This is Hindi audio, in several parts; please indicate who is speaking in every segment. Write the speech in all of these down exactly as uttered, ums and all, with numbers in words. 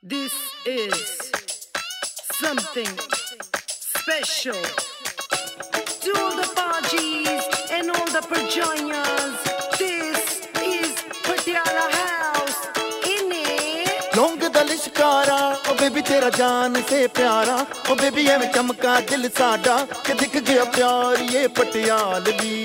Speaker 1: This is something special to all the Pajis and all the Prajanas. This is Patiala House.
Speaker 2: लौंग दल शिकारा ओ बेबी तेरा जान से प्यारा ओ बेबी एवें चमका दिल साडा कि दिख गया प्यार ये पटियालवी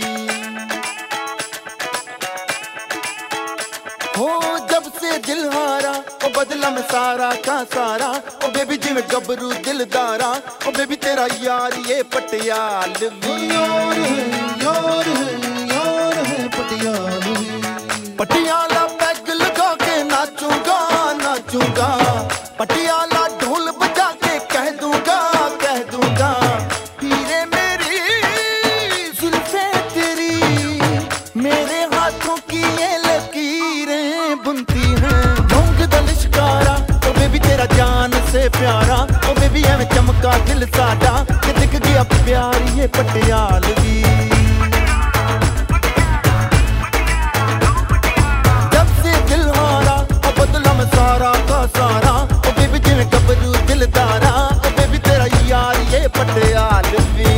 Speaker 2: हो जब से दिल हारा ओ बदला में सारा का सारा ओ बेबी जिवें गबरू दिलदारा ओ बेबी तेरा यार ये पटियालवी यार है यार है यार है पटियालवी पटियाला पैग लगा के नाचूंगा नाचूंगा पटियाला ढोल बजा के कह दूंगा कह दूंगा हीरे मेरी जुल्फे तेरी मेरे हाथों की ये लकीरें बुनती हैं लौंग दल शिकारा ओ बेबी तेरा जान से प्यारा ओ बेबी एवें चमका दिल साडा कि दिख गया प्यार ये पटियालवी सारा का सारा ओ बेबी जिवें गबरू दिलदारा ओ बेबी तेरा यार ये पटियालवी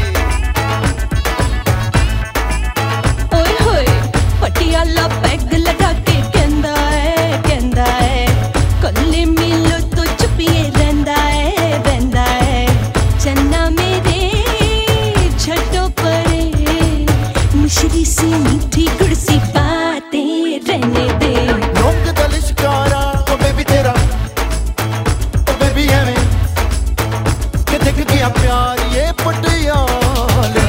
Speaker 3: ओए होए पटियाला पैग लगा के कहंदा है कहंदा है कल्ले मिलो तो चुपिए रहंदा है रहंदा है चन्ना मेरे छटो परे मिश्री सी मीठी गुड़ सी बातें रहने दे
Speaker 2: लौंग दल शिकारा ओ बेबी तेरा ओ बेबी एवें कि दिख गया प्यार ये पटियालवी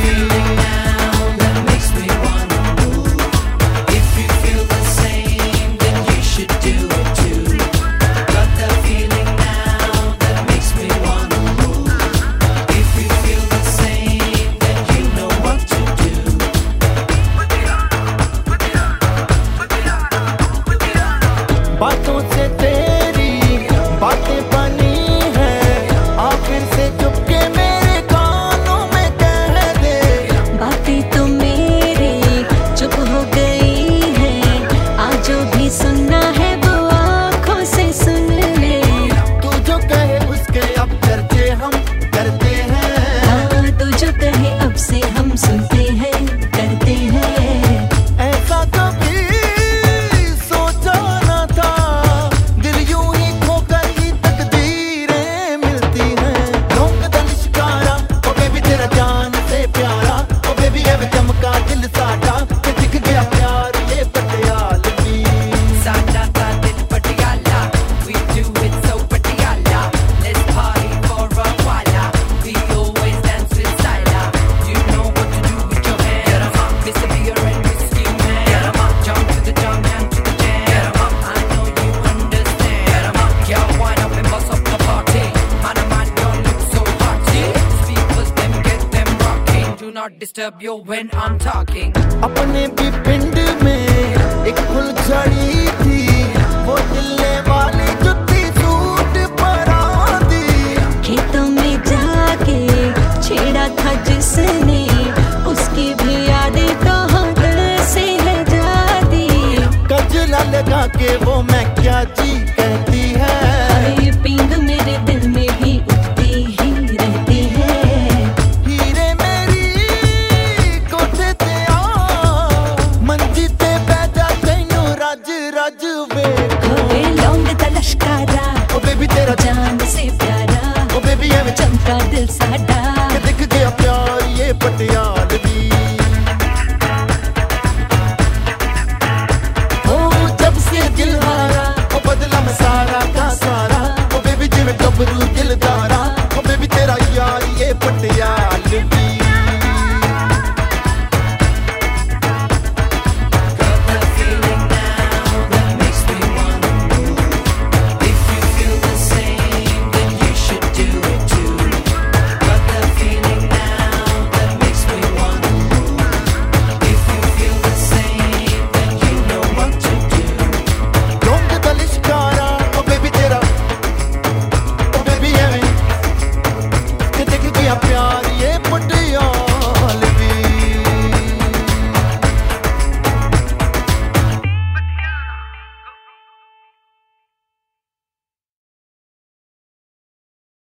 Speaker 2: बातों से तेरी बातें बनी है आखिर से चुपके मेरे कानों में कह दे
Speaker 3: बातें तो मेरी चुप हो गई है आज जो भी सुनना है वो आँखों से सुन ले
Speaker 2: तू जो कहे उसके अब चर्चे हम करते हैं
Speaker 3: हाँ तू जो कहे अब से हम सुनते हैं करते हैं
Speaker 2: ऐसा कभी सोचा न था दिल यूं ही खोकर ही तकदीरें मिलती हैं लौंग दल शिकारा ओ बेबी तेरा जान से प्यारा ओ बेबी एवें चमका दिल साडा कि दिख गया प्यार ये पटियालवी
Speaker 4: साडा सा दिल Patiala we do it so Patiala let's party for a while we always dance with style you know what to do with your hands get 'em up Mister Beer and Whiskey Man get 'em up jump to the jump and to the jam get 'em up I know you understand get 'em up y'all wind up and bust up the party man oh man don't look so haughty speakers them get them rocking do not disturb you when I'm talking
Speaker 2: अपने भी पिंड में एक फुलझड़ी थी वो दिल्ले वाली जुत्ती सूट पर आंधी
Speaker 3: खेतों में जाके छेड़ा था जिसने उसकी भी यादें तो हम से है जाती
Speaker 2: गजला लगा के वो मैं क्या जी